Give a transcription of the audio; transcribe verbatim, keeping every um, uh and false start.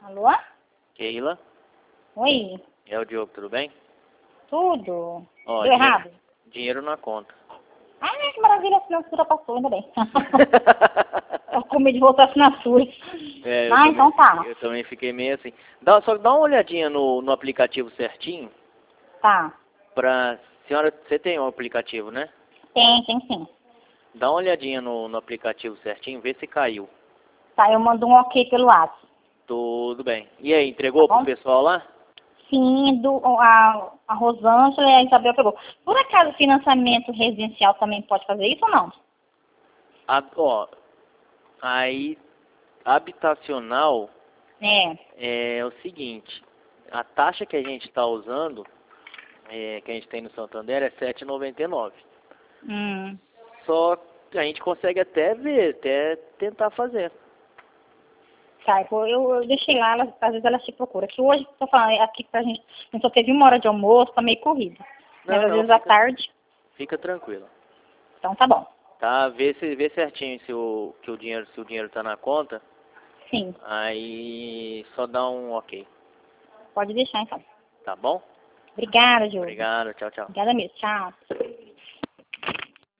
Alô? Keila, Oi? é o Diogo, tudo bem? Tudo? Ó, Deu dinheiro, errado? dinheiro na conta. Ah, que maravilha, a assinatura passou, ainda bem. Eu com medo de voltar a assinatura. É, eu Ah, também, então tá. eu também fiquei meio assim. Dá, só dá uma olhadinha no, no aplicativo certinho. Tá. Pra... Senhora, você tem um aplicativo, né? Tem, tem sim. Dá uma olhadinha no, no aplicativo certinho, vê se caiu. Tá, eu mando um ok pelo WhatsApp. Tudo bem. E aí, entregou Tá pro bom? pessoal lá? Sim, do, a, a Rosângela e a Isabel pegou. Por acaso, financiamento residencial também pode fazer isso ou não? A, ó, aí, habitacional É. é o seguinte, a taxa que a gente está usando, é, que a gente tem no Santander, é sete reais e noventa e nove centavos. Hum. Só que a gente consegue até ver, até tentar fazer. Tá, eu, eu eu deixei lá, elas, às vezes elas te procuram. Que hoje, tô falando, aqui pra gente, não só teve uma hora de almoço, tá meio corrido. Mas Não, às não, vezes à fica, tarde, fica tranquilo. então tá bom. Tá? Vê, se, vê certinho se o, que o dinheiro, se o dinheiro tá na conta, Sim, aí só dá um ok. pode deixar então. Tá bom? Obrigada, Diogo. Obrigado, tchau, tchau. Obrigada mesmo. Tchau.